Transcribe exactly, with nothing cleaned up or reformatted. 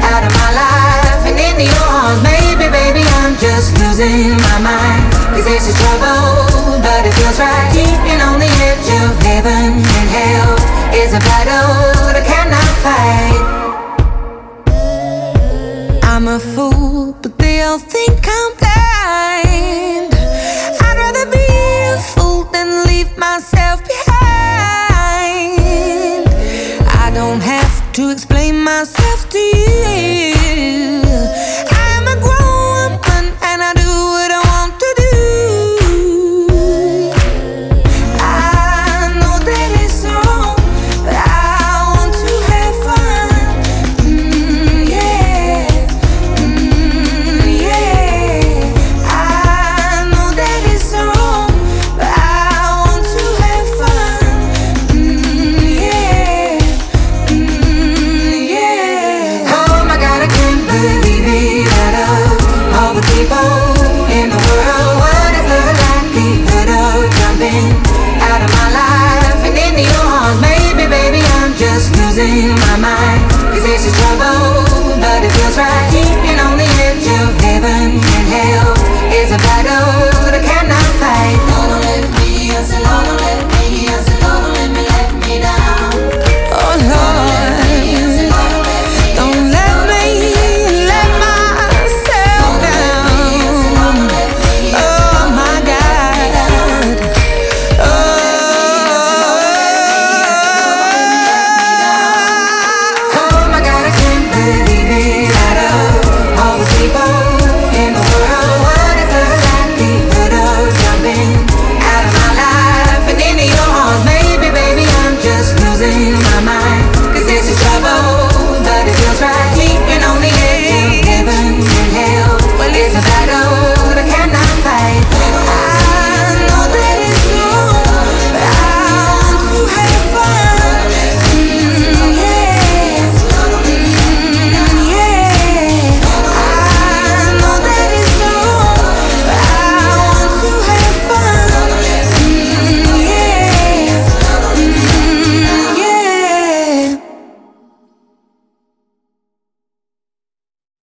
out of my life and into your arms. Maybe, baby, I'm just losing my mind. Cause this is trouble, but it feels right. Keeping on the edge of heaven and hell is a battle that I cannot fight. I'm a fool, but they all think I'm blind. I'd rather be a fool than leave myself behind. I don't have to explain myself to you.